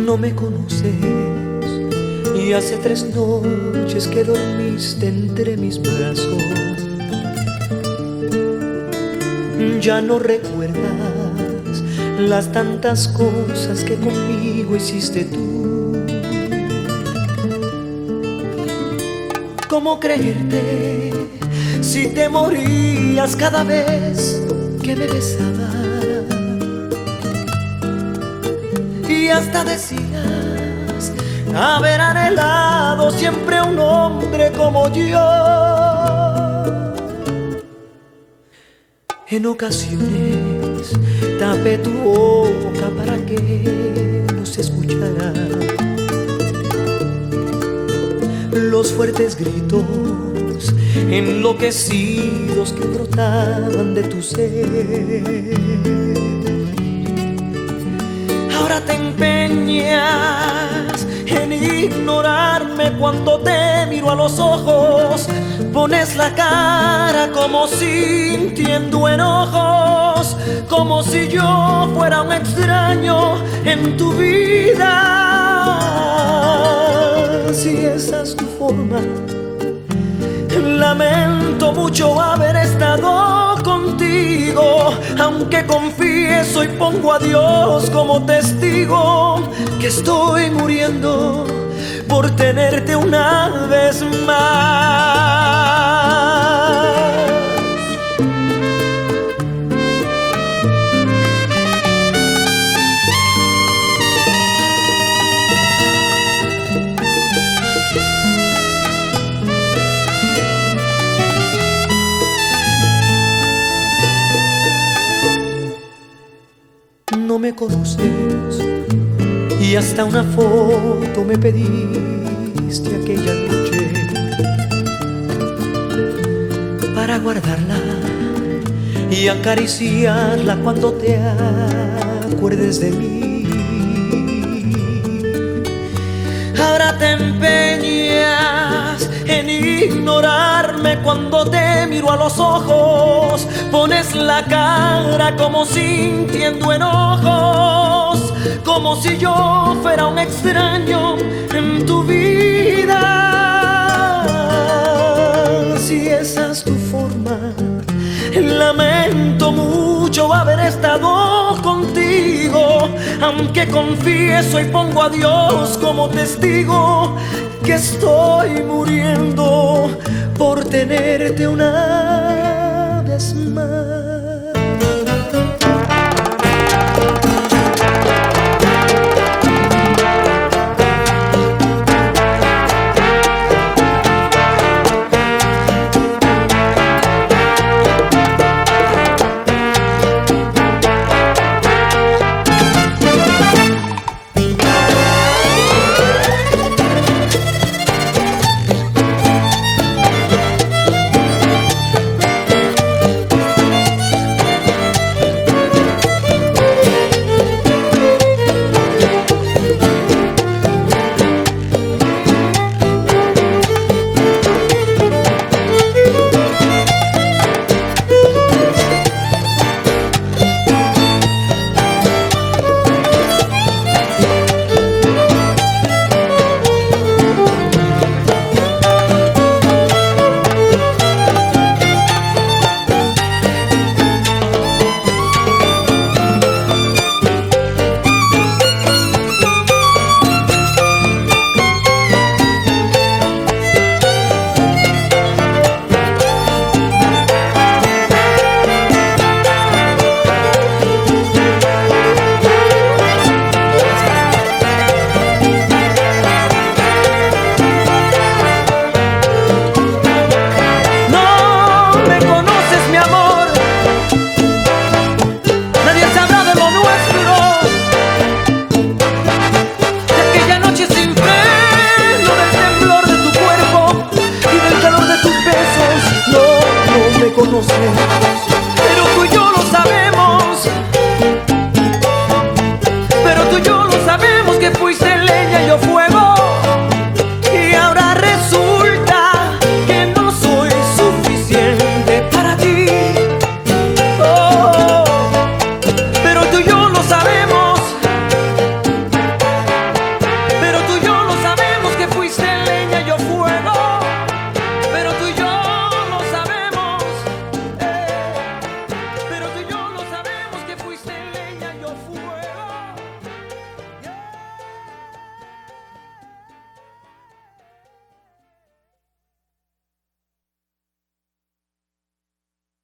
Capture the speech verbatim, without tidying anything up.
No me conoces y hace tres noches que dormiste entre mis brazos. Ya no recuerdas las tantas cosas que conmigo hiciste tú. ¿Cómo creerte si te morías cada vez que me besabas? Y hasta decías haber anhelado siempre un hombre como yo. En ocasiones tapé tu boca para que no se escuchara los fuertes gritos enloquecidos que brotaban de tu ser. Ahora te empeñas en ignorarme cuando te miro a los ojos. Pones la cara como sintiendo enojos, como si yo fuera un extraño en tu vida. Si esa es tu forma, lamento mucho haber estado contigo, aunque confieso y pongo a Dios como testigo que estoy muriendo por tenerte una vez más. No me conoces y hasta una foto me pediste aquella noche para guardarla y acariciarla cuando te acuerdes de mí. Ahora te empeñas en ignorarme cuando te miro a los ojos. Pones la cara como sintiendo enojos, como si yo fuera un extraño en tu vida. Si esa es tu forma, lamento mucho haber estado contigo, aunque confieso y pongo a Dios como testigo que estoy muriendo por tenerte una vez más.